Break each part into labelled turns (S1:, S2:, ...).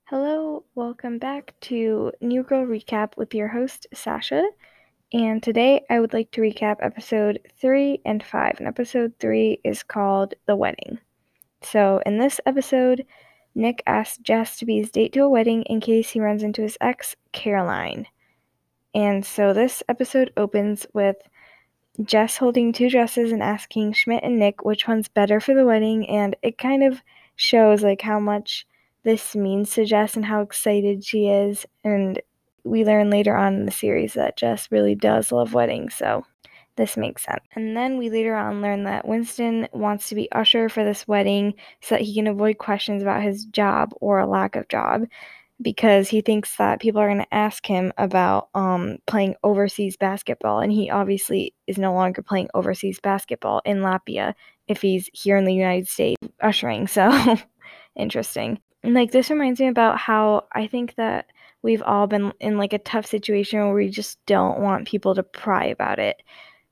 S1: Hello, welcome back to New Girl Recap with your host, Sasha. And today I would like to recap episode 3 and 5. And episode 3 is called The Wedding. So in this episode, Nick asks Jess to be his date to a wedding in case he runs into his ex, Caroline. And so this episode opens with Jess holding two dresses and asking Schmidt and Nick which one's better for the wedding, and it kind of shows how much this means to Jess and how excited she is. And we learn later on in the series that Jess really does love weddings, so this makes sense. And then we later on learn that Winston wants to be usher for this wedding so that he can avoid questions about his job or a lack of job, because he thinks that people are going to ask him about playing overseas basketball, and he obviously is no longer playing overseas basketball in Latvia if he's here in the United States ushering, so interesting. And this reminds me about how I think that we've all been in a tough situation where we just don't want people to pry about it,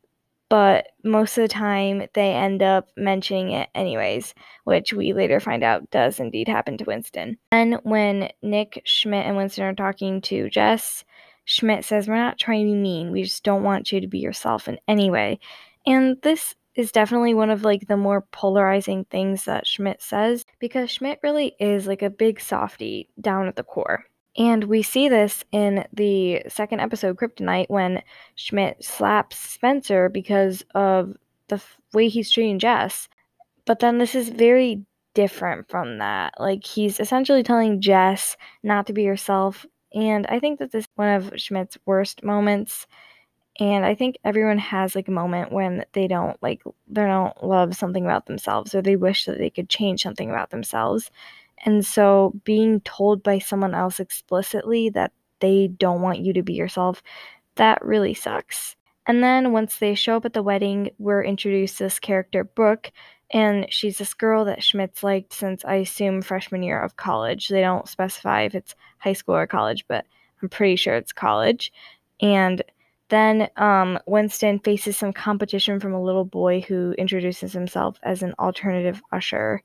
S1: but most of the time they end up mentioning it anyways, which we later find out does indeed happen to Winston. And when Nick, Schmidt, and Winston are talking to Jess, Schmidt says, "We're not trying to be mean, we just don't want you to be yourself in any way." And this is definitely one of the more polarizing things that Schmidt says, because Schmidt really is a big softie down at the core. And we see this in the second episode, Kryptonite, when Schmidt slaps Spencer because of the way he's treating Jess. But then this is very different from that. He's essentially telling Jess not to be herself. And I think that this is one of Schmidt's worst moments. And I think everyone has a moment when they don't love something about themselves, or they wish that they could change something about themselves. And so being told by someone else explicitly that they don't want you to be yourself, that really sucks. And then once they show up at the wedding, we're introduced to this character, Brooke, and she's this girl that Schmidt's liked since, I assume, freshman year of college. They don't specify if it's high school or college, but I'm pretty sure it's college. And then Winston faces some competition from a little boy who introduces himself as an alternative usher.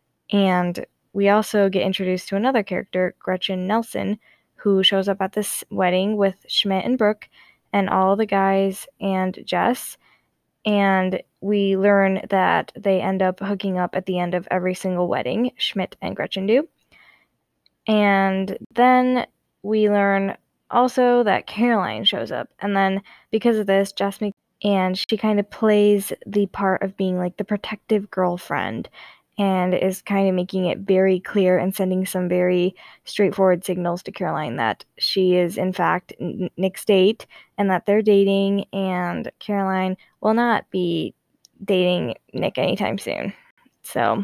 S1: And we also get introduced to another character, Gretchen Nelson, who shows up at this wedding with Schmidt and Brooke and all the guys and Jess. And we learn that they end up hooking up at the end of every single wedding, Schmidt and Gretchen do. And then we learn also that Caroline shows up. And then because of this, Jess makes, and she kind of plays the part of being the protective girlfriend, and is kind of making it very clear and sending some very straightforward signals to Caroline that she is in fact Nick's date and that they're dating, and Caroline will not be dating Nick anytime soon. So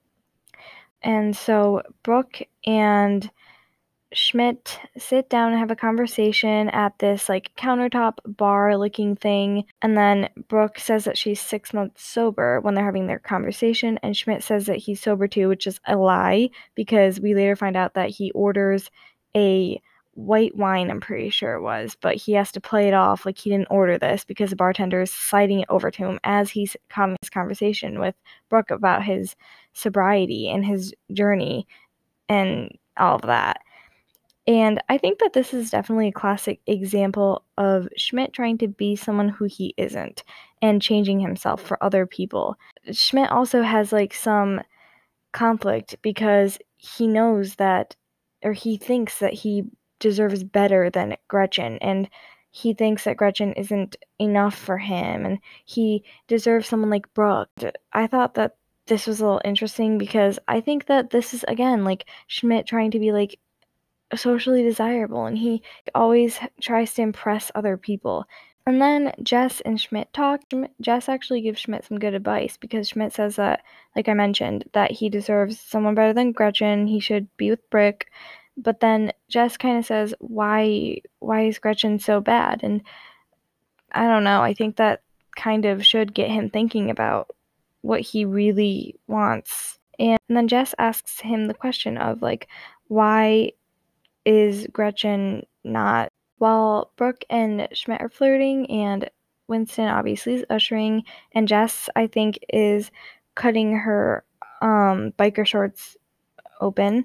S1: Brooke and Schmidt sit down and have a conversation at this countertop bar looking thing, and then Brooke says that she's 6 months sober when they're having their conversation, and Schmidt says that he's sober too, which is a lie, because we later find out that he orders a white wine, I'm pretty sure it was, but he has to play it off like he didn't order this because the bartender is sliding it over to him as he's having his conversation with Brooke about his sobriety and his journey and all of that. And I think that this is definitely a classic example of Schmidt trying to be someone who he isn't and changing himself for other people. Schmidt also has some conflict because he knows that, or he thinks that he deserves better than Gretchen, and he thinks that Gretchen isn't enough for him, and he deserves someone like Brooke. I thought that this was a little interesting because I think that this is, again, Schmidt trying to be socially desirable, and he always tries to impress other people. And then Jess and Schmidt talk. Jess actually gives Schmidt some good advice, because Schmidt says that, like I mentioned, that he deserves someone better than Gretchen. He should be with Brooke. But then Jess kind of says, why is Gretchen so bad? And I don't know. I think that kind of should get him thinking about what he really wants. And then Jess asks him the question of why is Gretchen not? While Brooke and Schmidt are flirting, and Winston obviously is ushering, and Jess, I think, is cutting her biker shorts open,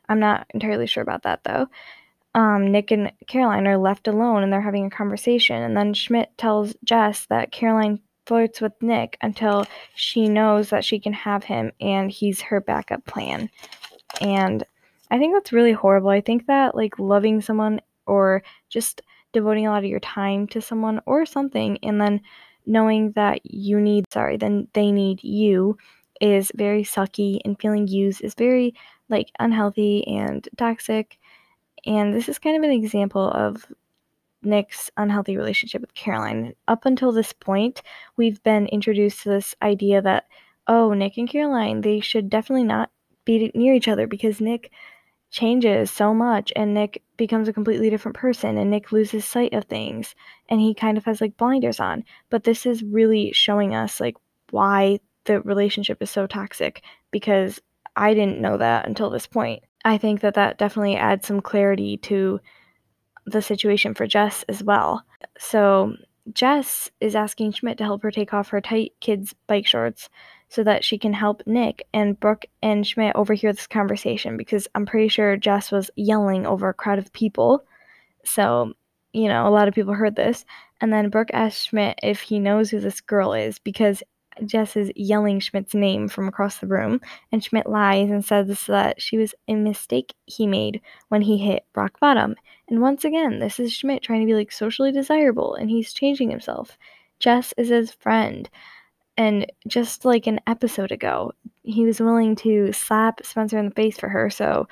S1: I'm not entirely sure about that, though. Nick and Caroline are left alone, and they're having a conversation, and then Schmidt tells Jess that Caroline flirts with Nick until she knows that she can have him, and he's her backup plan. And I think that's really horrible. I think that, like, loving someone or just devoting a lot of your time to someone or something, and then knowing that then they need you, is very sucky, and feeling used is very, like, unhealthy and toxic. And this is kind of an example of Nick's unhealthy relationship with Caroline. Up until this point, we've been introduced to this idea that, oh, Nick and Caroline, they should definitely not be near each other because Nick changes so much and Nick becomes a completely different person and Nick loses sight of things and he kind of has like blinders on. But this is really showing us like why the relationship is so toxic, because I didn't know that until this point. I think that definitely adds some clarity to the situation for Jess as well. So Jess is asking Schmidt to help her take off her tight kids' bike shorts so that she can help Nick, and Brooke and Schmidt overhear this conversation because I'm pretty sure Jess was yelling over a crowd of people. So, a lot of people heard this. And then Brooke asks Schmidt if he knows who this girl is because Jess is yelling Schmidt's name from across the room, and Schmidt lies and says that she was a mistake he made when he hit rock bottom. And once again, this is Schmidt trying to be like socially desirable, and he's changing himself. Jess is his friend, and just like an episode ago, he was willing to slap Spencer in the face for her, so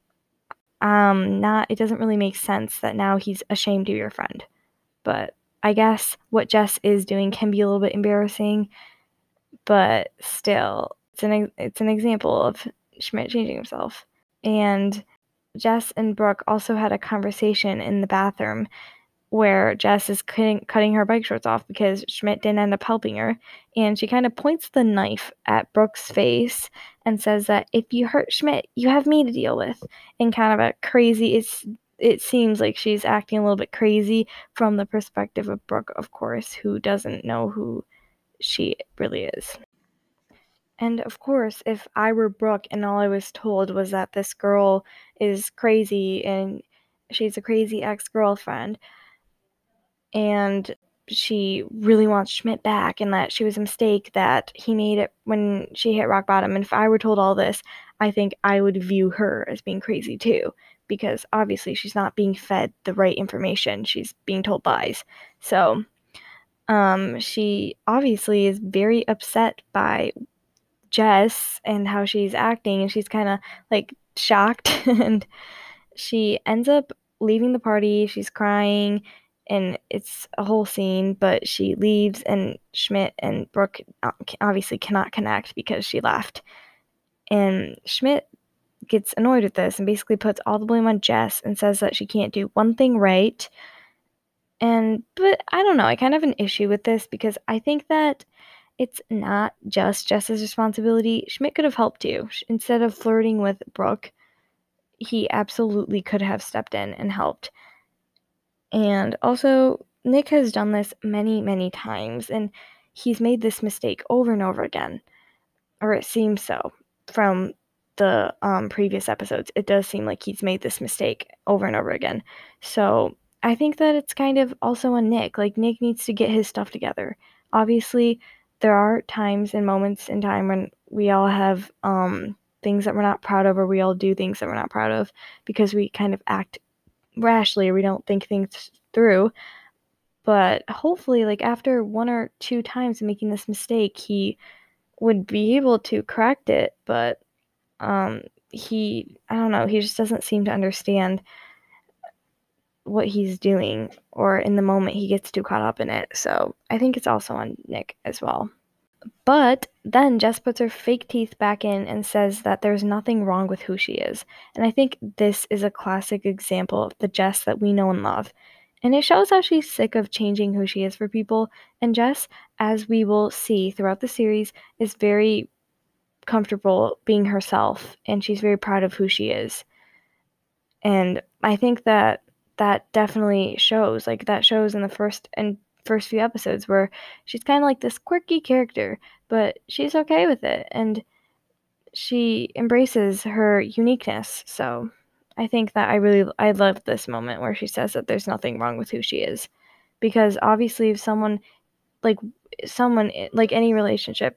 S1: it doesn't really make sense that now he's ashamed to be your friend. But I guess what Jess is doing can be a little bit embarrassing, but still, it's an example of Schmidt changing himself. And Jess and Brooke also had a conversation in the bathroom where Jess is cutting her bike shorts off because Schmidt didn't end up helping her, and she kind of points the knife at Brooke's face and says that if you hurt Schmidt, you have me to deal with. And kind of a crazy, it seems like she's acting a little bit crazy from the perspective of Brooke, of course, who doesn't know who she really is. And of course, if I were Brooke and all I was told was that this girl is crazy and she's a crazy ex-girlfriend and she really wants Schmidt back and that she was a mistake that he made it when she hit rock bottom, and if I were told all this, I think I would view her as being crazy too, because obviously she's not being fed the right information. She's being told lies. So, she obviously is very upset by Jess and how she's acting, and she's kind of like shocked and she ends up leaving the party. She's crying and it's a whole scene, but she leaves and Schmidt and Brooke obviously cannot connect because she left. And Schmidt gets annoyed with this and basically puts all the blame on Jess and says that she can't do one thing right. But I don't know, I kind of have an issue with this because I think that it's not just Jess's responsibility. Schmidt could have helped too. Instead of flirting with Brooke, he absolutely could have stepped in and helped. And also, Nick has done this many, many times, and he's made this mistake over and over again. Or it seems so from the previous episodes. It does seem like he's made this mistake over and over again. So I think that it's kind of also on Nick. Like, Nick needs to get his stuff together. Obviously, there are times and moments in time when we all have things that we're not proud of, or we all do things that we're not proud of because we kind of act rashly or we don't think things through. But hopefully, like, after one or two times making this mistake, he would be able to correct it. But I don't know, he just doesn't seem to understand what he's doing, or in the moment he gets too caught up in it. So I think it's also on Nick as well. But then Jess puts her fake teeth back in and says that there's nothing wrong with who she is. And I think this is a classic example of the Jess that we know and love. And it shows how she's sick of changing who she is for people. And Jess, as we will see throughout the series, is very comfortable being herself. And she's very proud of who she is. And I think that definitely shows. Like, that shows in the first few episodes where she's kind of like this quirky character, but she's okay with it. And she embraces her uniqueness. So I think that I love this moment where she says that there's nothing wrong with who she is. Because obviously if someone like any relationship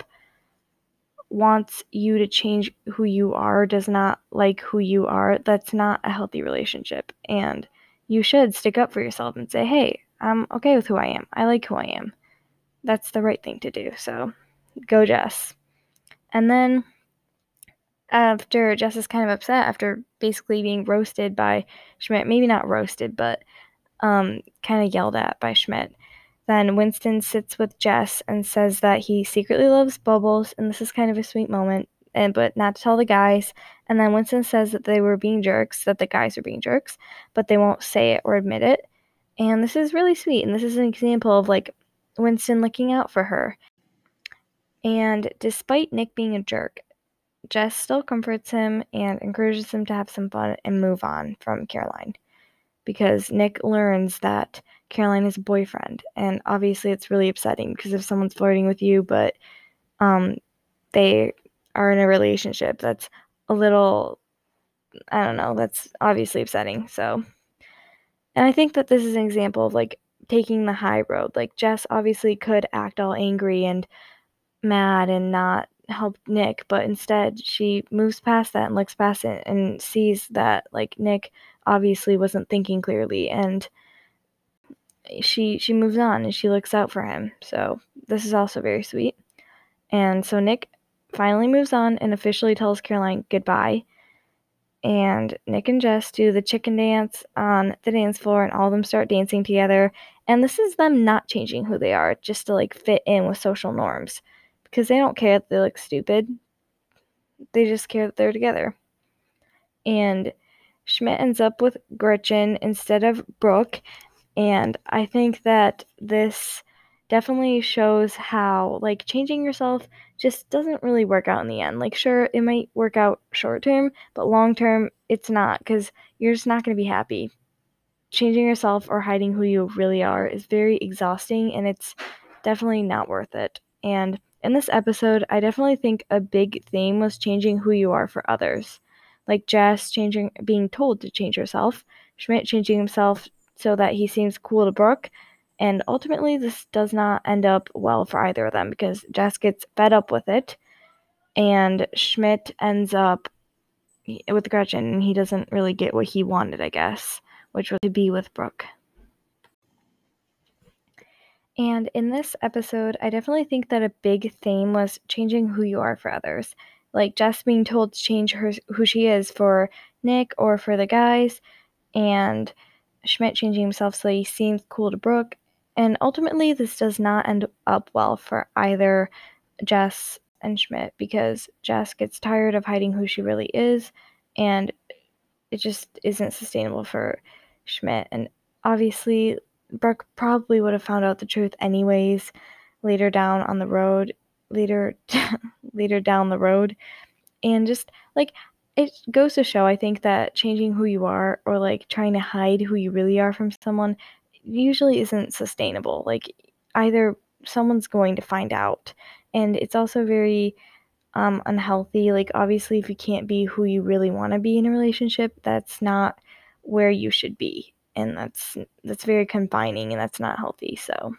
S1: wants you to change who you are, does not like who you are, that's not a healthy relationship. And you should stick up for yourself and say, hey, I'm okay with who I am. I like who I am. That's the right thing to do. So go Jess. And then after Jess is kind of upset after basically being roasted by Schmidt, maybe not roasted, but kind of yelled at by Schmidt, then Winston sits with Jess and says that he secretly loves Bubbles, and this is kind of a sweet moment, but not to tell the guys. And then Winston says that they were being jerks, that the guys are being jerks, but they won't say it or admit it. And this is really sweet, and this is an example of like Winston looking out for her. And despite Nick being a jerk, Jess still comforts him and encourages him to have some fun and move on from Caroline. Because Nick learns that Caroline is a boyfriend, and obviously it's really upsetting because if someone's flirting with you but they are in a relationship, that's a little, I don't know, that's obviously upsetting. So, and I think that this is an example of like taking the high road. Like Jess obviously could act all angry and mad and not help Nick, but instead she moves past that and looks past it and sees that like Nick obviously wasn't thinking clearly, and she moves on and she looks out for him. So this is also very sweet. And so Nick finally moves on and officially tells Caroline goodbye. And Nick and Jess do the chicken dance on the dance floor, and all of them start dancing together. And this is them not changing who they are just to like fit in with social norms, because they don't care that they look stupid. They just care that they're together. And Schmidt ends up with Gretchen instead of Brooke. And I think that this definitely shows how, like, changing yourself just doesn't really work out in the end. Like, sure, it might work out short term, but long term, it's not, because you're just not going to be happy. Changing yourself or hiding who you really are is very exhausting, and it's definitely not worth it. And in this episode, I definitely think a big theme was changing who you are for others. Like Jess being told to change herself, Schmidt changing himself so that he seems cool to Brooke, and ultimately this does not end up well for either of them because Jess gets fed up with it, and Schmidt ends up with Gretchen, and he doesn't really get what he wanted, I guess, which was to be with Brooke. And in this episode, I definitely think that a big theme was changing who you are for others. Like Jess being told to change who she is for Nick or for the guys, and Schmidt changing himself so he seems cool to Brooke. And ultimately, this does not end up well for either Jess and Schmidt, because Jess gets tired of hiding who she really is, and it just isn't sustainable for Schmidt. And obviously, Brooke probably would have found out the truth anyways later down on the road, later later down the road. And just like it goes to show, I think that changing who you are or like trying to hide who you really are from someone usually isn't sustainable. Like either someone's going to find out, and it's also very unhealthy. Like obviously if you can't be who you really want to be in a relationship, that's not where you should be, and that's very confining, and that's not healthy. So,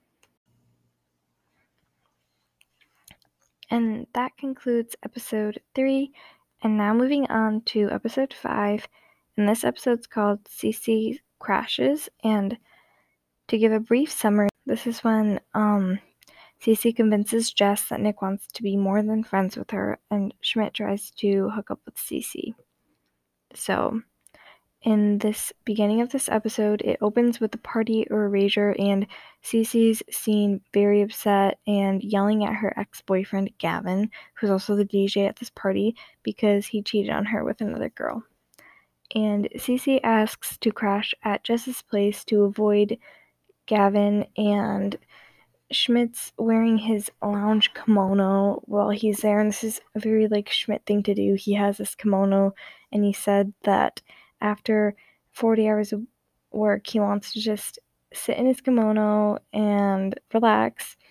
S1: and that concludes episode 3, and now moving on to episode 5, and this episode's called Cece Crashes. And to give a brief summary, this is when Cece convinces Jess that Nick wants to be more than friends with her, and Schmidt tries to hook up with Cece. So, in this beginning of this episode, it opens with a party or erasure, and Cece's seen very upset and yelling at her ex-boyfriend Gavin, who's also the DJ at this party, because he cheated on her with another girl. And Cece asks to crash at Jess's place to avoid Gavin, and Schmidt's wearing his lounge kimono while he's there, and this is a very like Schmidt thing to do. He has this kimono, and he said that after 40 hours of work, he wants to just sit in his kimono and relax.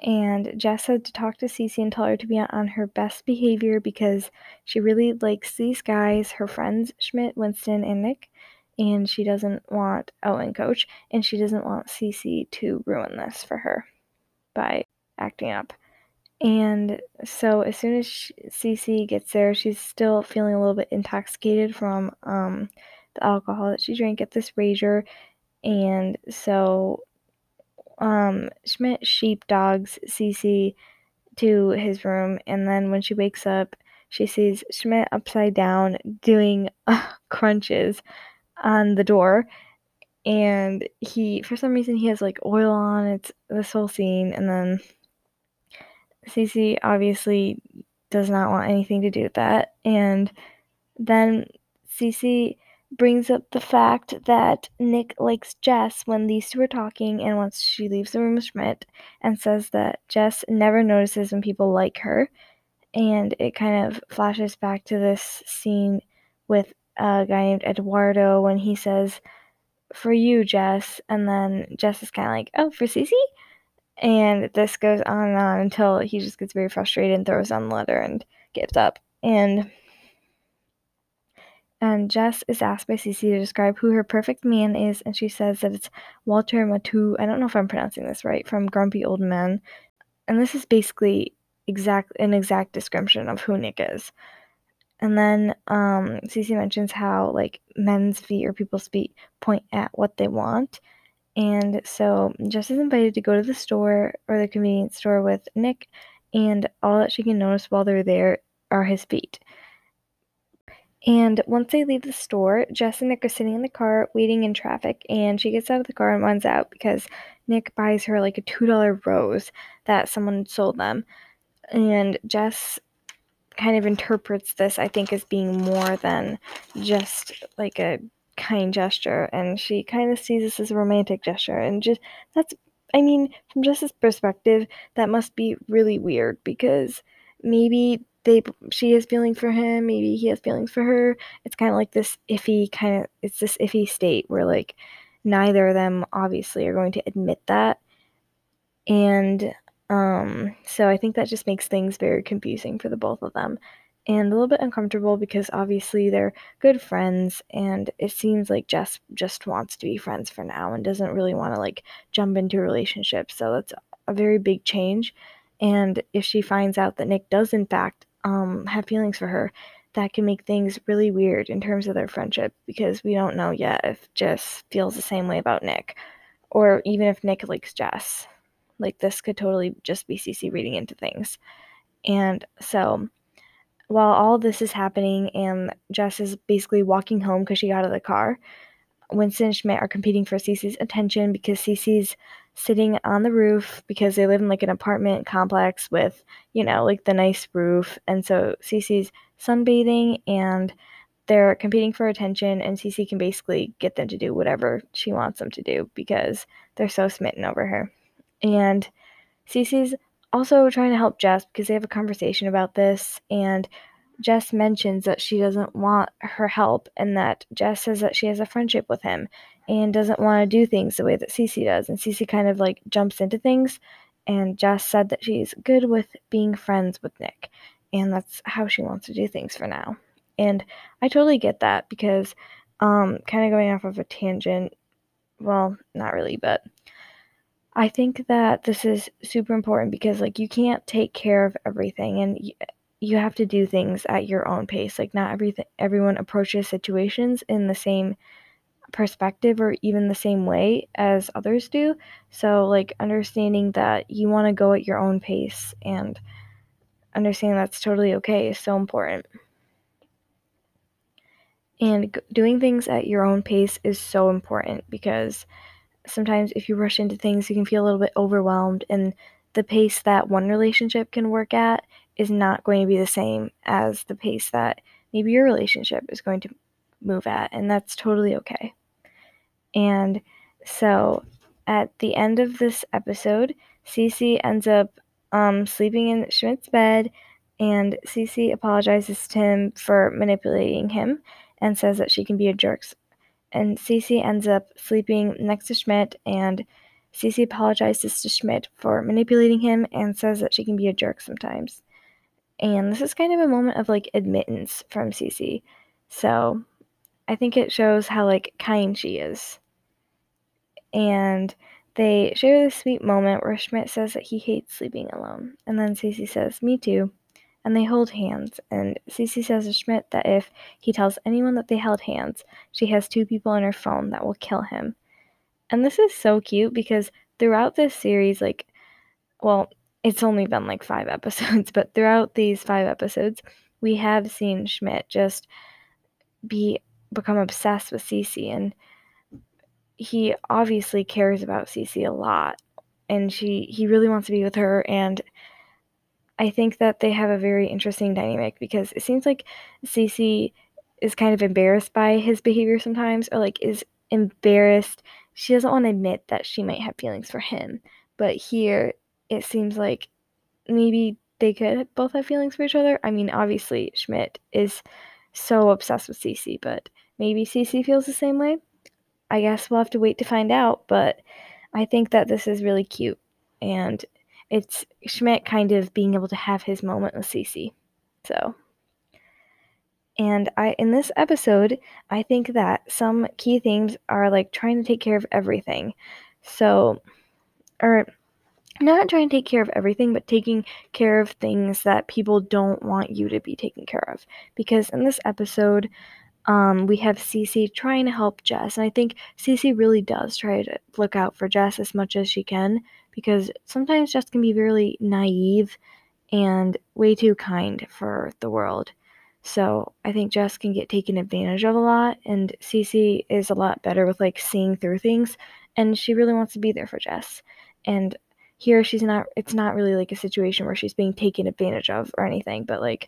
S1: And Jess had to talk to Cece and tell her to be on her best behavior because she really likes these guys, her friends Schmidt, Winston, and Nick, and she doesn't want Coach, and she doesn't want Cece to ruin this for her by acting up. And so as soon as Cece gets there, she's still feeling a little bit intoxicated from the alcohol that she drank at this Rager, and so Schmidt sheepdogs Cece to his room, and then when she wakes up, she sees Schmidt upside down doing crunches on the door, and for some reason, he has like oil on. It's this whole scene, and then Cece obviously does not want anything to do with that, and then Cece brings up the fact that Nick likes Jess when these two are talking, and once she leaves the room with Schmidt, and says that Jess never notices when people like her, and it kind of flashes back to this scene with a guy named Eduardo when he says, "For you, Jess," and then Jess is kind of like, "Oh, for Cece?" And this goes on and on until he just gets very frustrated and throws down the letter and gives up. And Jess is asked by Cece to describe who her perfect man is, and she says that it's Walter Matthau. I don't know if I'm pronouncing this right, from Grumpy Old Men. And this is basically an exact description of who Nick is. And then Cece mentions how like men's feet or people's feet point at what they want. And so Jess is invited to go to the store or the convenience store with Nick, and all that she can notice while they're there are his feet. And once they leave the store, Jess and Nick are sitting in the car waiting in traffic, and she gets out of the car and runs out because Nick buys her like a $2 rose that someone sold them. And Jess kind of interprets this, I think, as being more than just like a kind gesture, and she kind of sees this as a romantic gesture, and just from Jess's perspective, that must be really weird because maybe she has feelings for him, maybe he has feelings for her. It's kind of like this iffy state where like neither of them obviously are going to admit that, and so I think that just makes things very confusing for the both of them and a little bit uncomfortable because obviously they're good friends, and it seems like Jess just wants to be friends for now and doesn't really want to like jump into a relationship. So that's a very big change. And if she finds out that Nick does in fact have feelings for her, that can make things really weird in terms of their friendship because we don't know yet if Jess feels the same way about Nick or even if Nick likes Jess. Like, this could totally just be Cece reading into things. And so, while all this is happening and Jess is basically walking home because she got out of the car, Winston and Schmidt are competing for Cece's attention because Cece's sitting on the roof because they live in like an apartment complex with, like the nice roof. And so Cece's sunbathing and they're competing for attention, and Cece can basically get them to do whatever she wants them to do because they're so smitten over her. And Cece's also trying to help Jess because they have a conversation about this, and Jess mentions that she doesn't want her help and that Jess says that she has a friendship with him and doesn't want to do things the way that Cece does. And Cece kind of like jumps into things, and Jess said that she's good with being friends with Nick, and that's how she wants to do things for now. And I totally get that because kind of going off of a tangent, well, not really, but I think that this is super important because like you can't take care of everything, and you have to do things at your own pace. Like not everyone approaches situations in the same perspective or even the same way as others do. So like understanding that you want to go at your own pace and understanding that's totally okay is so important. And doing things at your own pace is so important because sometimes if you rush into things, you can feel a little bit overwhelmed, and the pace that one relationship can work at is not going to be the same as the pace that maybe your relationship is going to move at, and that's totally okay. And so at the end of this episode, Cece ends up sleeping in Schmidt's bed, and Cece apologizes to him for manipulating him and says that she can be a jerk. And Cece ends up sleeping next to Schmidt, and Cece apologizes to Schmidt for manipulating him and says that she can be a jerk sometimes. And this is kind of a moment of like admittance from Cece. So I think it shows how like kind she is. And they share this sweet moment where Schmidt says that he hates sleeping alone. And then Cece says, "Me too." And they hold hands. And Cece says to Schmidt that if he tells anyone that they held hands, she has 2 people on her phone that will kill him. And this is so cute because throughout this series, like, well, it's only been like 5 episodes, but throughout these 5 episodes, we have seen Schmidt just become obsessed with Cece, and he obviously cares about Cece a lot, and he really wants to be with her, and I think that they have a very interesting dynamic because it seems like Cece is kind of embarrassed by his behavior sometimes, or like is embarrassed. She doesn't want to admit that she might have feelings for him, but here it seems like maybe they could both have feelings for each other. I mean, obviously Schmidt is so obsessed with Cece, but maybe Cece feels the same way. I guess we'll have to wait to find out, but I think that this is really cute, and it's Schmidt kind of being able to have his moment with Cece. So, and in this episode, I think that some key themes are like trying to take care of everything. So, or not trying to take care of everything, but taking care of things that people don't want you to be taken care of. Because in this episode, we have Cece trying to help Jess, and I think Cece really does try to look out for Jess as much as she can, because sometimes Jess can be very naive and way too kind for the world. So I think Jess can get taken advantage of a lot, and Cece is a lot better with like seeing through things, and she really wants to be there for Jess. And here it's not really like a situation where she's being taken advantage of or anything, but like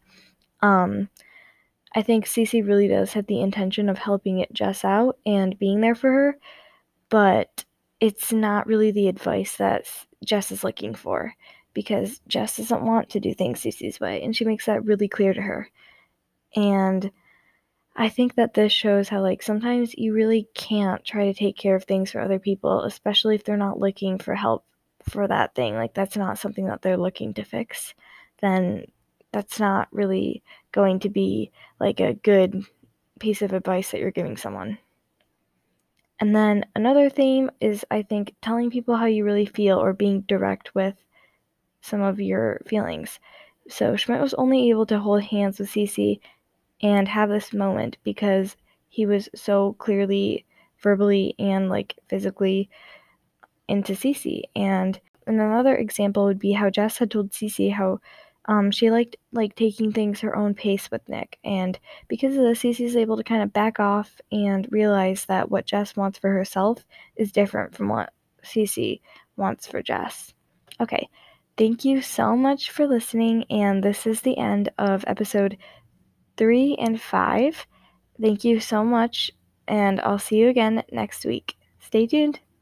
S1: I think Cece really does have the intention of helping Jess out and being there for her, but it's not really the advice that Jess is looking for, because Jess doesn't want to do things Cece's way, and she makes that really clear to her. And I think that this shows how like sometimes you really can't try to take care of things for other people, especially if they're not looking for help for that thing. Like that's not something that they're looking to fix. Then that's not really going to be like a good piece of advice that you're giving someone. And then another theme is, I think, telling people how you really feel or being direct with some of your feelings. So Schmidt was only able to hold hands with Cece and have this moment because he was so clearly verbally and like physically into Cece. And another example would be how Jess had told Cece how she liked like taking things her own pace with Nick, and because of this, Cece's able to kind of back off and realize that what Jess wants for herself is different from what Cece wants for Jess. Okay, thank you so much for listening, and this is the end of episode 3 and 5. Thank you so much, and I'll see you again next week. Stay tuned.